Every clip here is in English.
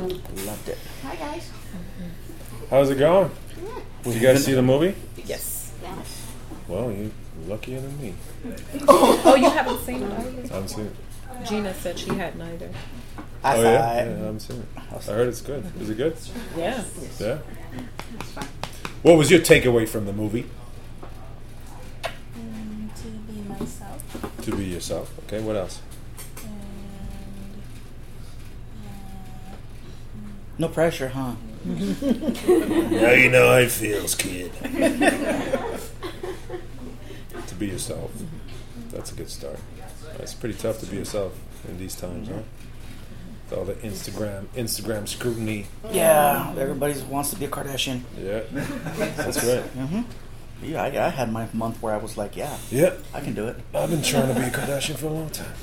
Loved it. Hi, guys. How's it going? Did you guys see the movie? Yes. Well, you're luckier than me. Oh, you haven't seen it either? I haven't seen it. Gina said she hadn't either. I Oh, saw yeah? it. Yeah, I haven't seen it. I heard it's good. Is it good? Yeah. Yeah? What was your takeaway from the movie? To be myself. To be yourself. Okay, what else? No pressure, huh? Now you know how it feels, kid. To be yourself. That's a good start. It's pretty tough to be yourself in these times, huh? With all the Instagram scrutiny. Yeah, everybody wants to be a Kardashian. Yeah, that's right. Yeah, I had my month where I was like, yeah, I can do it. I've been trying to be a Kardashian for a long time.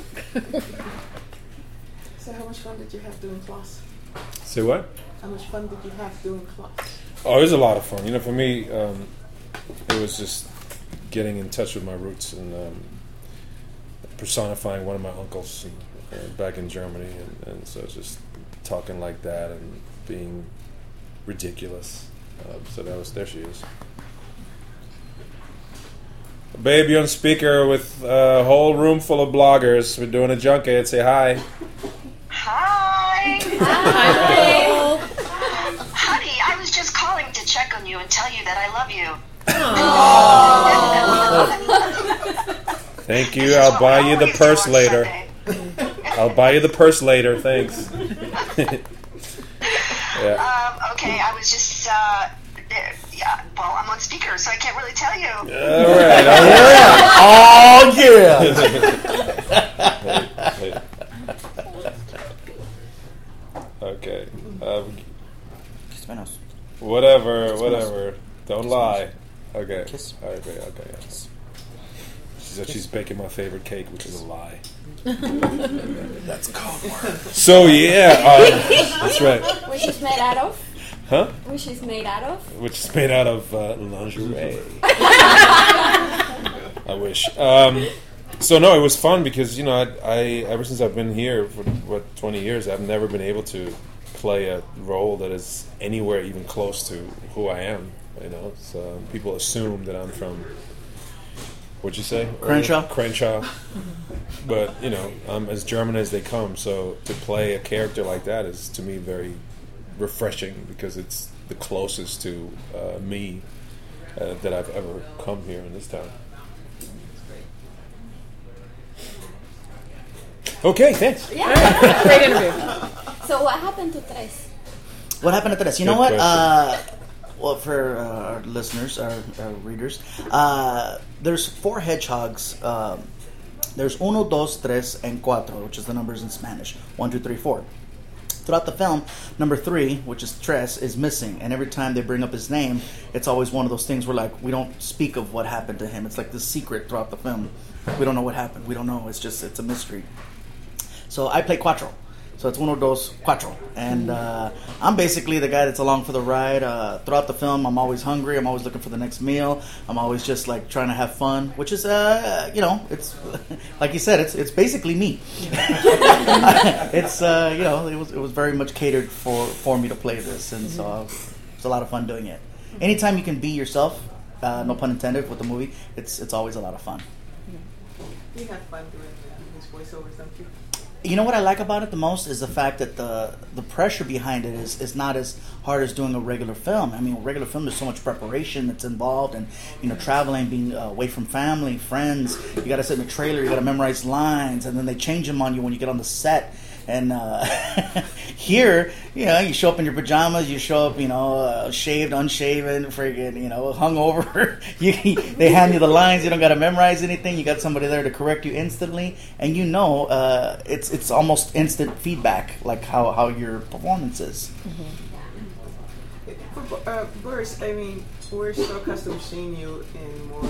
So how much fun did you have doing class? Say what? How much fun did you have doing class? Oh, it was a lot of fun. You know, for me, it was just getting in touch with my roots and personifying one of my uncles back in Germany, and so just talking like that and being ridiculous. So there she is. Babe, you're on speaker with a whole room full of bloggers. We're doing a junket. Say hi. Hi. Hi. Honey, I was just calling to check on you and tell you that I love you. Thank you. I'll buy you the purse later. I'll buy you the purse later. Thanks. Yeah. Okay, I was just, well, I'm on speaker, so I can't really tell you. All right. Oh, yeah. Okay. Menos. Whatever. Don't lie. Okay. Kiss. Okay. Yes. She said she's baking my favorite cake, which is a lie. That's code word. So yeah, that's right. Which is made out of? Huh? Which is made out of? Which is made out of lingerie. I wish. So no, it was fun because I ever since I've been here for 20 years, I've never been able to play a role that is anywhere even close to who I am. So people assume that I'm from. What'd you say? Crenshaw. But I'm as German as they come. So to play a character like that is to me very refreshing because it's the closest to me that I've ever come here in this town. Okay, thanks. Yeah. Great interview. So what happened to Tres? What happened to this? You Good know what? question. Well, for our listeners, our readers, there's 4 hedgehogs. There's uno, dos, tres, and cuatro, which is the numbers in Spanish. 1, 2, 3, 4. Throughout the film, number 3, which is tres, is missing. And every time they bring up his name, it's always one of those things where, like, we don't speak of what happened to him. It's like this secret throughout the film. We don't know what happened. We don't know. It's a mystery. So I play cuatro. So it's uno, dos, cuatro. And I'm basically the guy that's along for the ride. Throughout the film, I'm always hungry. I'm always looking for the next meal. I'm always just like trying to have fun, which is, it's like you said, it's basically me. It's, it was very much catered for me to play this. And so it's a lot of fun doing it. Anytime you can be yourself, no pun intended, with the movie, it's always a lot of fun. You have fun doing his voiceovers, don't you? You know what I like about it the most is the fact that the pressure behind it is not as hard as doing a regular film. I mean, a regular film, there's so much preparation that's involved, and traveling, being away from family, friends. You got to sit in the trailer, you got to memorize lines, and then they change them on you when you get on the set. And here, you show up in your pajamas, you show up, shaved, unshaven, friggin', hungover. They hand you the lines, you don't got to memorize anything. You got somebody there to correct you instantly, and it's almost instant feedback, like how your performance is. Boris, I mean, we're so accustomed to seeing you in more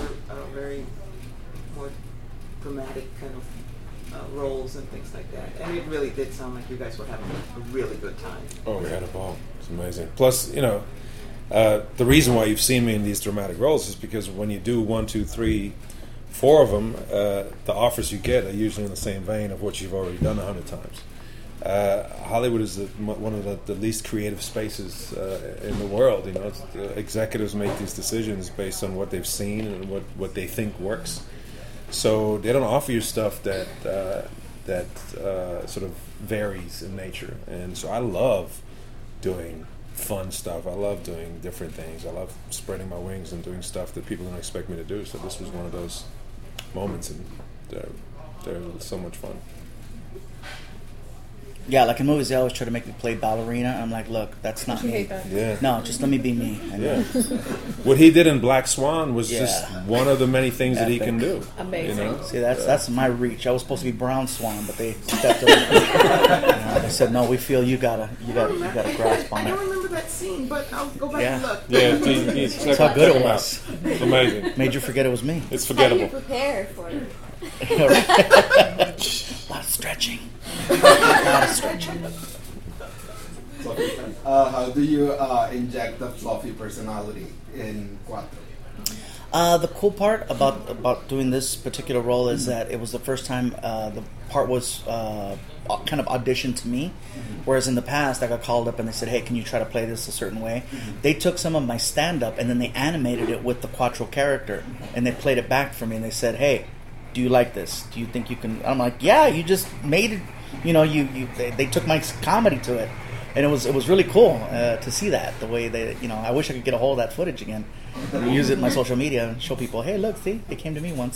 dramatic kind of roles and things like that, and it really did sound like you guys were having a really good time. Oh, we had a ball. It's amazing. Plus, the reason why you've seen me in these dramatic roles is because when you do 1, 2, 3, 4 of them, the offers you get are usually in the same vein of what you've already done 100 times. Hollywood is one of the least creative spaces in the world. You know, executives make these decisions based on what they've seen and what they think works. So they don't offer you stuff that sort of varies in nature. And so I love doing fun stuff. I love doing different things. I love spreading my wings and doing stuff that people don't expect me to do. So this was one of those moments, and they're so much fun. Yeah, like in movies, they always try to make me play ballerina. I'm like, look, that's not You me. hate that? Yeah. No, just let me be me. And Yeah. What he did in Black Swan was Yeah. just one of the many things that he Epic. can do. Amazing. You know? See, that's my reach. I was supposed to be Brown Swan, but they stepped over. They said, no, we feel you gotta grasp on I don't it. remember that scene, but I'll go back Yeah. and look. Yeah, That's how good it was. It's amazing. Made you forget it was me. It's How do you forgettable. prepare for it? A lot of stretching. A lot of stretching. How do you inject the fluffy personality in Cuatro? The cool part about doing this particular role is that it was the first time the part was kind of auditioned to me, whereas in the past I got called up and they said, hey, can you try to play this a certain way? They took some of my stand-up and then they animated it with the Cuatro character and they played it back for me and they said, hey, do you like this? Do you think you can? I'm like, yeah, you just made it, you know, they took my comedy to it. And it was really cool to see that, the way they, you know, I wish I could get a hold of that footage again. Use it in my social media and show people, hey, look, see, they came to me once.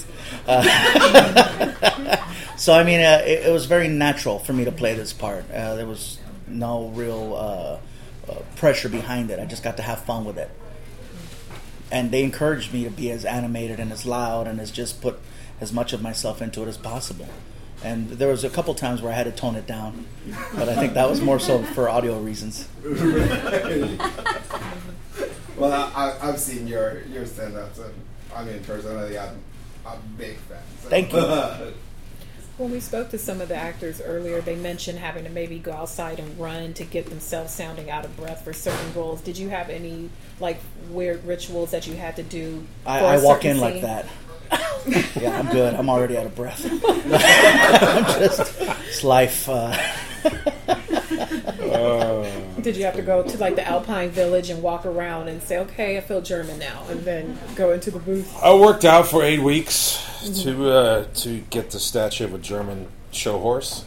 So, I mean, it was very natural for me to play this part. There was no real pressure behind it. I just got to have fun with it. And they encouraged me to be as animated and as loud and as just put as much of myself into it as possible. And there was a couple times where I had to tone it down, but I think that was more so for audio reasons. Well, I've seen your stand-ups, and I mean, personally, I'm a big fan. So. Thank you. When we spoke to some of the actors earlier, they mentioned having to maybe go outside and run to get themselves sounding out of breath for certain roles. Did you have any like weird rituals that you had to do? I walk in scene? like that. Yeah, I'm good. I'm already out of breath. I'm just, it's life. Did you have to go to like the Alpine Village and walk around and say, "Okay, I feel German now," and then go into the booth? I worked out for 8 weeks to get the stature of a German show horse.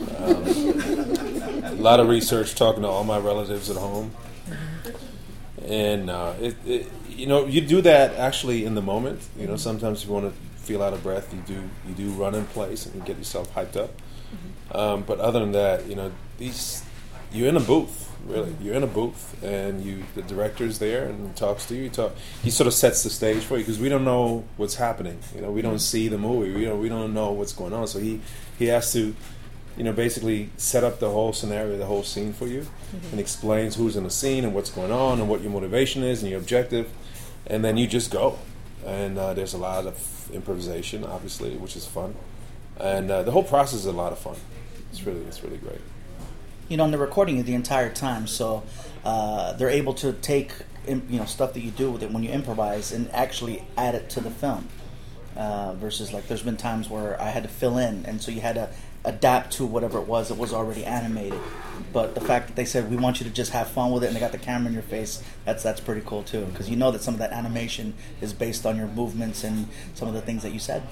A lot of research, talking to all my relatives at home, and you know, you do that actually in the moment. You know, sometimes if you want to feel out of breath, you do run in place and you get yourself hyped up. But other than that, you know, you're in a booth. Really, you're in a booth, and the director's there and he talks to you. He sort of sets the stage for you because we don't know what's happening. You know, we don't see the movie. We don't know what's going on. So he has to, you know, basically set up the whole scenario, the whole scene for you, and explains who's in the scene and what's going on and what your motivation is and your objective, and then you just go. And there's a lot of improvisation, obviously, which is fun, and the whole process is a lot of fun. It's really great. You know, and they're recording you the entire time, so they're able to take, you know, stuff that you do with it when you improvise and actually add it to the film. Versus, like, there's been times where I had to fill in, and so you had to adapt to whatever it was that was already animated. But the fact that they said, we want you to just have fun with it, and they got the camera in your face, that's pretty cool, too. Because you know that some of that animation is based on your movements and some of the things that you said.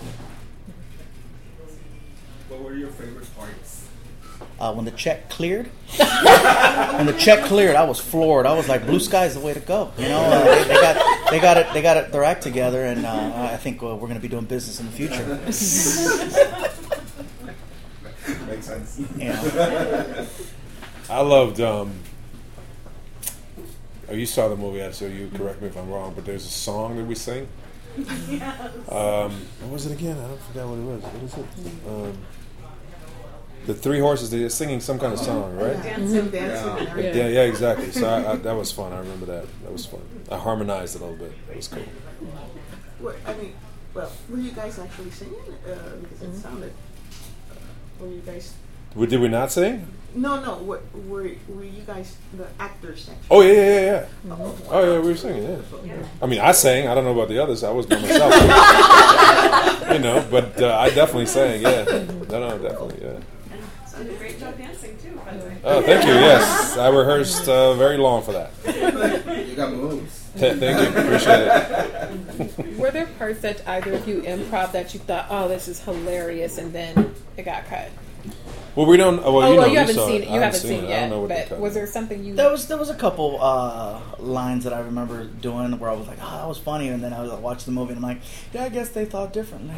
What were your favorite parts? When the check cleared, I was floored. I was like, "Blue sky's the way to go." You know, they got it their act together, and I think we're going to be doing business in the future. Makes sense. Yeah. I loved. You saw the movie, so you correct me if I'm wrong. But there's a song that we sing. Yes. What was it again? I forgot what it was. What is it? The three horses. They're singing some kind of song, right? Dancing. Yeah, exactly. So that was fun. I remember that. That was fun. I harmonized it a little bit. That was cool. Were you guys actually singing? Because it sounded. Were you guys? Did we not sing? No. Were you guys the actors? Actually? Oh yeah. Oh yeah, we were singing. Yeah. I mean, I sang. I don't know about the others. I was by myself. You know, but I definitely sang. Yeah. No, definitely. Yeah. You did a great job dancing too. by the way. Oh, thank you. Yes, I rehearsed very long for that. You got moves. Thank you. Appreciate it. Were there parts that either of you improv that you thought, oh, this is hilarious, and then it got cut? Well, we don't. Well, Oh, you know, you haven't saw seen it. You I haven't seen it I yet. don't know what they But cut. was there something you? There was a couple lines that I remember doing where I was like, oh, that was funny, and then I was watching the movie and I'm like, yeah, I guess they thought differently.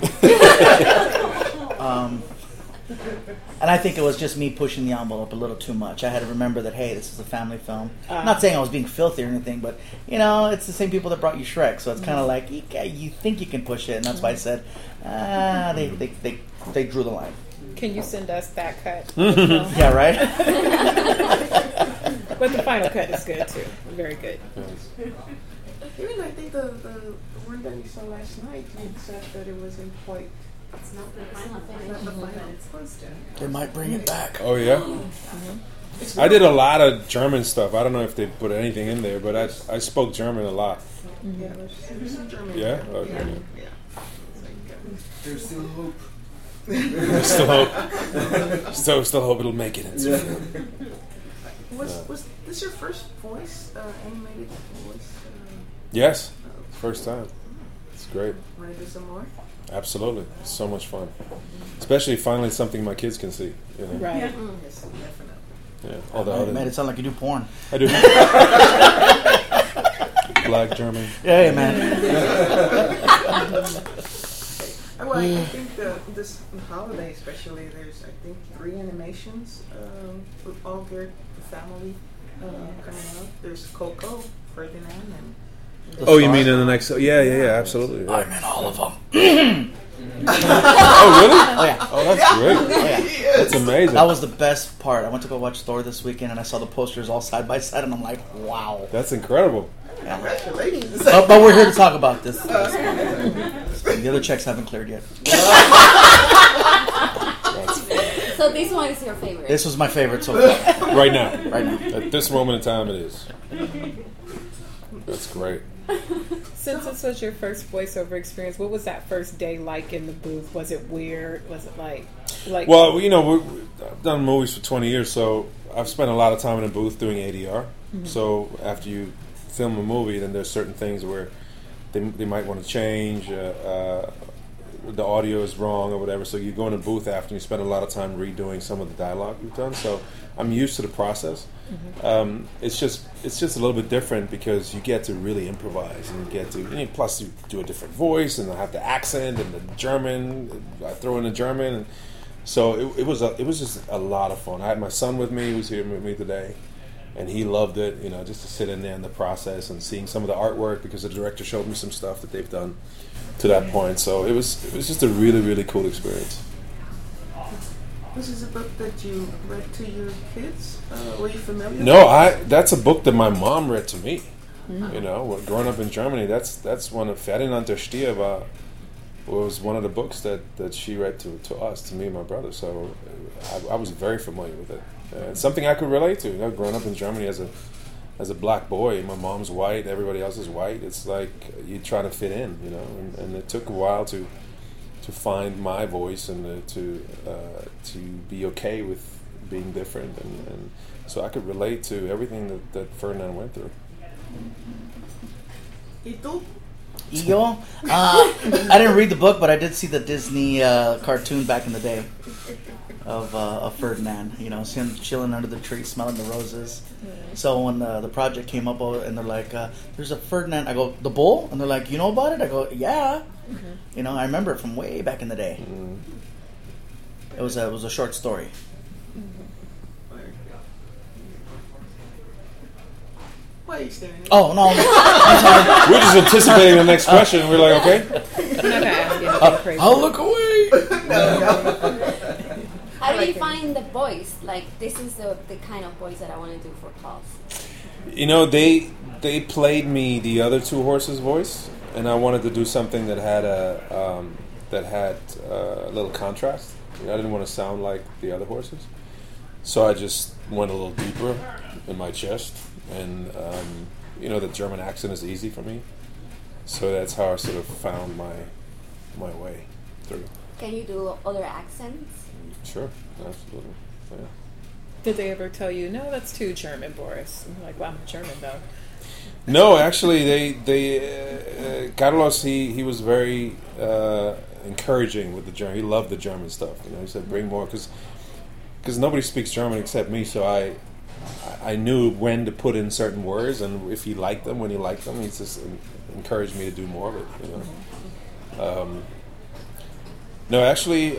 And I think it was just me pushing the envelope a little too much. I had to remember that, hey, this is a family film. I'm not saying I was being filthy or anything, but it's the same people that brought you Shrek, so it's kind of like you think you can push it, and that's why I said they drew the line. Can you send us that cut? Yeah, right. But the final cut is good too. Very good. Even I think the one that you saw last night, you said that it wasn't quite. It's not the final thing. Not the final. It's close to. They might bring it back. Oh yeah. I did a lot of German stuff. I don't know if they put anything in there, but I spoke German a lot. Yeah, there's some German. Yeah? there. Okay. Yeah. It's like, There's still hope. Still hope. Still hope it'll make it into film. was this your first voice, animated voice? Yes. First time. It's great. Want to do some more? Absolutely. It's so much fun. Especially finally something my kids can see. You know? Right. Yes, definitely. Yeah. All the Oh, other. man, it sounds like you do porn. I do. Black German. Yeah, man. Well, I think this holiday especially, there's I think 3 animations with all geared to family coming out. There's Coco, Ferdinand, and Oh, you mean in the next? Yeah, absolutely. Yeah. I'm in all of them. Oh, really? Oh yeah. Oh, that's great. Oh yeah. That's amazing. That was the best part. I went to go watch Thor this weekend, and I saw the posters all side by side, and I'm like, wow. That's incredible. congratulations. But we're here to talk about this. The other checks haven't cleared yet. So this one is your favorite. This was my favorite so far. Right now. Right now. At this moment in time, it is. That's great. Since this was your first voiceover experience, what was that first day like in the booth? Was it weird? Was it like? Well, I've done movies for 20 years, so I've spent a lot of time in a booth doing ADR. Mm-hmm. So after you film a movie, then there's certain things where they might want to change. The audio is wrong or whatever. So you go in a booth after and you spend a lot of time redoing some of the dialogue you've done. So I'm used to the process. Mm-hmm. It's just a little bit different because you get to really improvise and you get to plus you do a different voice and I have the accent and the German. I throw in the German, and so it was just a lot of fun. I had my son with me, who was here with me today, and he loved it. Just to sit in there in the process and seeing some of the artwork because the director showed me some stuff that they've done to that point. So it was just a really, really cool experience. This is a book that you read to your kids? Were you familiar? No, that's a book that my mom read to me. Growing up in Germany, that's one of Ferdinand der Stier was one of the books that she read to us, to me and my brother. So I was very familiar with it. It's something I could relate to. Growing up in Germany as a black boy, my mom's white, everybody else is white. It's like you try to fit in, and it took a while to find my voice and to be okay with being different, and so I could relate to everything that Ferdinand went through. Ego? I didn't read the book, but I did see the Disney cartoon back in the day of Ferdinand. See him chilling under the tree, smelling the roses. So when the project came up and they're like, "There's a Ferdinand," I go, "The bull?" And they're like, "You know about it?" I go, "Yeah." Mm-hmm. I remember it from way back in the day. Mm-hmm. It was a short story. Why are you staring at me? Oh no! I'm sorry. We're just anticipating the next question. And we're like, okay. I'm not gonna ask you anything crazy. I'll look away. How do you find the voice? Like, this is the kind of voice that I want to do for Klaus. They played me the other two horses' voice, and I wanted to do something that had a little contrast. I didn't want to sound like the other horses, so I just went a little deeper in my chest, and the German accent is easy for me, so that's how I sort of found my way through. Can you do other accents? Sure, absolutely. Yeah. Did they ever tell you, no, that's too German, Boris? And you're like, well, I'm German, though. No, actually, Carlos, he was very encouraging with the German. He loved the German stuff. You know, he said, bring more, because nobody speaks German except me, so I knew when to put in certain words, and if he liked them, when he liked them, he just encouraged me to do more of it. You know. No, actually,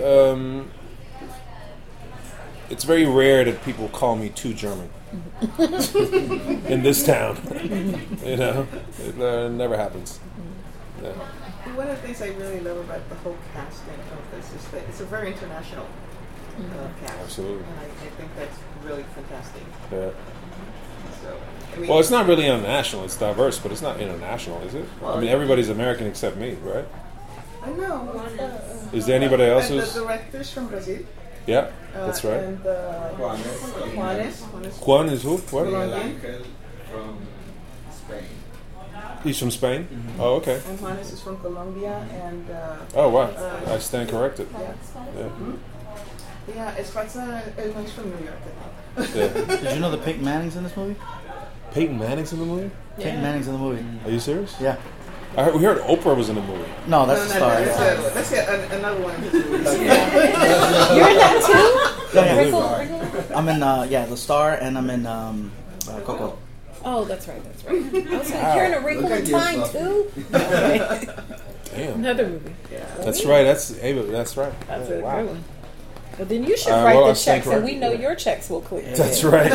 it's very rare that people call me too German in this town. You know, it never happens. Yeah. One of the things I really love about the whole casting of this is that it's a very international cast. Absolutely. And I think that's really fantastic. Yeah. So, I mean, Well, it's not really international. It's diverse, but it's not international, is it? I mean, everybody's American except me, right? I know. Is there anybody else and who's? the director's from Brazil. Yeah, that's right. And Juanes. Juan is who? What? Colombian. Angel from Spain. He's from Spain. Oh, okay. And Juanes is from Colombia. And Oh, wow. I stand corrected. yeah. Yeah, Esparza is from New York, I think. Yeah. Did you know that Peyton Manning's in this movie? Peyton Manning's in the movie? Peyton Manning's in the movie. Are you serious? Yeah. We heard Oprah was in the movie. No, that's the star. Yeah. That's another one of his movies. You're in that too? Yeah. Wrinkle. I'm in the star, and I'm in Coco. Oh, that's right. I was like, you're in A Wrinkle in Time too? Damn. Another movie. That's right. That's Ava. That's right. That's Yeah, a wow. good one. Well, then you should Well, write I the stand checks, and we corrected. know your checks will clear. That's right.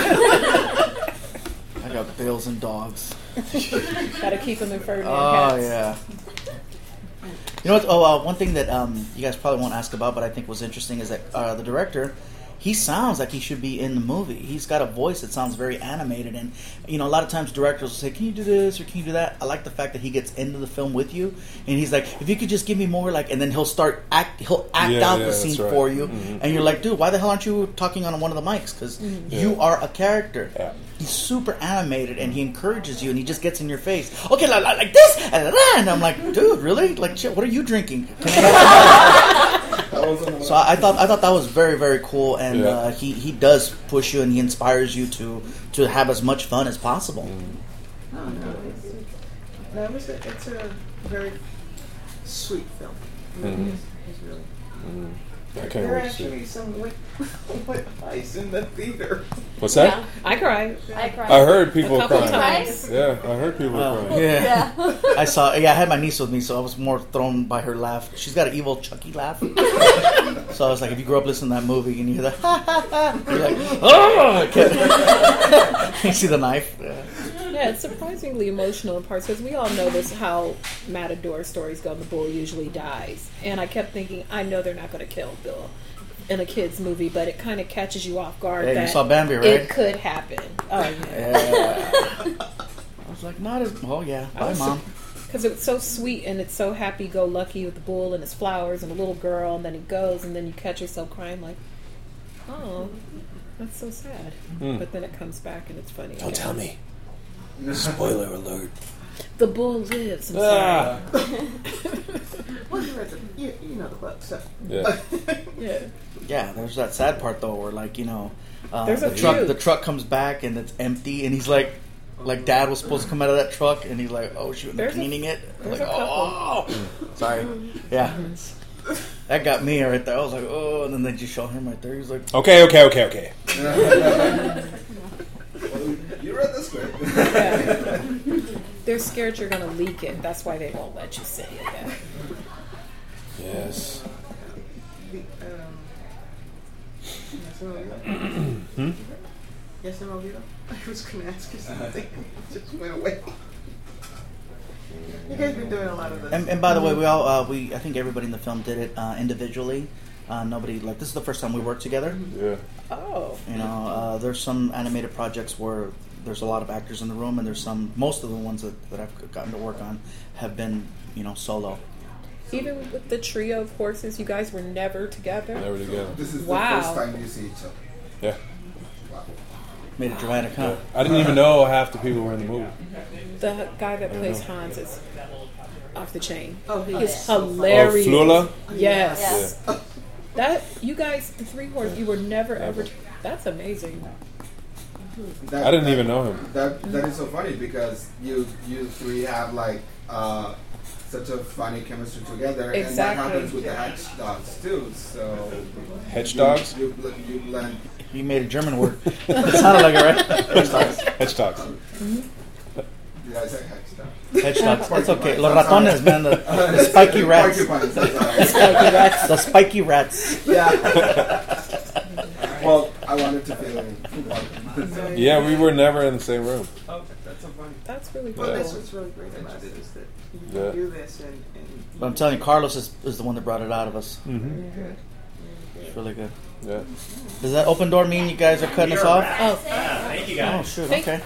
I got bills and dogs. Gotta keep them in Ferdinand Oh hats. yeah. You know what? Oh, one thing that you guys probably won't ask about, but I think was interesting is that the director, he sounds like he should be in the movie. He's got a voice that sounds very animated, and you know, a lot of times directors will say, "Can you do this or can you do that?" I like the fact that he gets into the film with you, and he's like, "If you could just give me more," like, and then he'll act out the scene that's right. for you, Mhm. and you're like, "Dude, why the hell aren't you talking on one of the mics? Because you are a character." Yeah. He's super animated, and he encourages you, and he just gets in your face. Okay, like this, and I'm like, dude, really? Like, shit, what are you drinking? So I thought that was very, very cool, and he does push you, and he inspires you to have as much fun as possible. It's a very sweet film. It's really. I can't There are wait to see actually it. some wet ice in the theater. What's that? Yeah. I cried. I cried. I heard people A couple crying. times. Yeah, I heard people crying. Yeah. Yeah. I saw. Yeah, I had my niece with me, so I was more thrown by her laugh. She's got an evil Chucky laugh. So I was like, if you grew up listening to that movie and you hear that, you're like, oh! You see the knife. Yeah, it's surprisingly emotional in parts because we all know this how Matador stories go. The bull usually dies, and I kept thinking, I know they're not going to kill Bill in a kids movie, but it kind of catches you off guard. Yeah, that you saw Bambi, right? It could happen. Oh yeah. Yeah. I was like, not as. Oh yeah, bye, mom. Because it's so sweet and it's so happy-go-lucky with the bull and his flowers and a little girl, and then he goes, and then you catch yourself crying like, oh, that's so sad. But then it comes back and it's funny. Don't tell me. Spoiler alert. The bull lives. I'm Ah. Well, you know the book, so. Yeah. sorry. Yeah. Yeah, there's that sad part though, where like There's a few. the truck comes back and it's empty, and he's like Dad was supposed to come out of that truck, and he's like, oh shoot, and they're There's a- cleaning it. there's Like, a couple. oh, sorry, yeah, that got me right there. I was like, oh, and then they just show him right there. He's like, Okay. You read the script. Yeah. They're scared you're going to leak it. That's why they won't let you say it yet. Yes. Yes, no, I was going to ask you something. It just went away. You guys been doing a lot of this. and by the way, I think everybody in the film did it individually. Nobody this is the first time we worked together. Yeah. Oh. You know, there's some animated projects where there's a lot of actors in the room, and there's most of the ones that I've gotten to work on have been, solo. Even with the trio of horses, you guys were never together? Never together. This is Wow. the first time you see each other. Yeah. Wow. Made it dramatic, huh? I didn't even know half the people were in the movie. The guy that plays Hans is off the chain. Oh, He's Oh, hilarious. Flula? Yes. Yeah. That you guys, the three horse, you were never ever. That's amazing. That, I didn't even know him. That is so funny because you three have like such a funny chemistry together, and that Exactly. happens with the Hedge Dogs too. So Hedge dogs? you blend. You made a German word. It sounded like it, right? Hedge dogs. Did I say Hedge Dogs? Hedgehogs. It's okay. Los ratones, man. The spiky rats. Porcupines, that's all right. Spiky rats. The spiky rats. Well, I wanted to feel in. Yeah, we were never in the same room. Oh, that's so funny. That's really cool. Well, that's what's really great about it is that you Yeah. do this and But I'm telling you, Carlos is the one that brought it out of us. Mm-hmm. It's really good. Yeah. Does that open door mean you guys are cutting us off? Oh, Thank you Oh, guys. shoot. Thank- Okay.